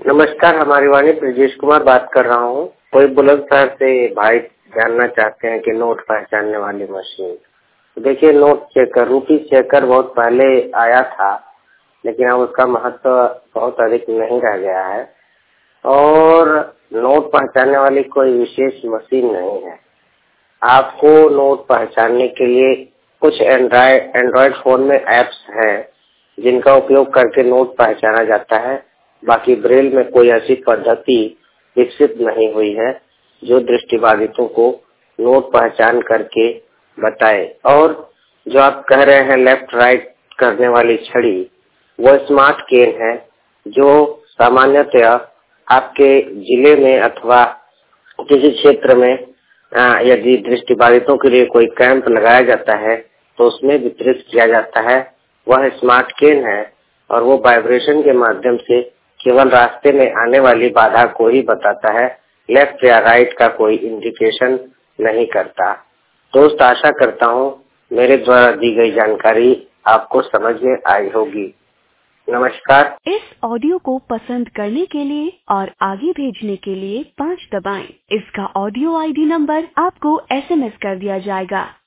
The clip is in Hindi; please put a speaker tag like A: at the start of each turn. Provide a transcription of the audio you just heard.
A: नमस्कार, हमारी वाणी ब्रजेश कुमार बात कर रहा हूँ। कोई बुलंदशहर से भाई जानना चाहते हैं कि नोट पहचानने वाली मशीन। देखिए, नोट चेकर, रूपी चेकर बहुत पहले आया था, लेकिन अब उसका महत्व बहुत अधिक नहीं रह गया है और नोट पहचानने वाली कोई विशेष मशीन नहीं है। आपको नोट पहचानने के लिए कुछ एंड्रॉयड फोन में एप्स हैं जिनका उपयोग करके नोट पहचाना जाता है। बाकी ब्रेल में कोई ऐसी पद्धति विकसित नहीं हुई है जो दृष्टिबाधितों को नोट पहचान करके बताए। और जो आप कह रहे हैं लेफ्ट राइट करने वाली छड़ी, वो स्मार्ट केन है जो सामान्यतया आपके जिले में अथवा किसी क्षेत्र में यदि दृष्टिबाधितों के लिए कोई कैंप लगाया जाता है तो उसमें वितरित किया जाता है। वह स्मार्ट केन है और वो वाइब्रेशन के माध्यम से केवल रास्ते में आने वाली बाधा को ही बताता है, लेफ्ट या राइट का कोई इंडिकेशन नहीं करता। दोस्त, आशा करता हूँ मेरे द्वारा दी गई जानकारी आपको समझ में आई होगी। नमस्कार।
B: इस ऑडियो को पसंद करने के लिए और आगे भेजने के लिए 5 दबाएं। इसका ऑडियो ID नंबर आपको SMS कर दिया जाएगा।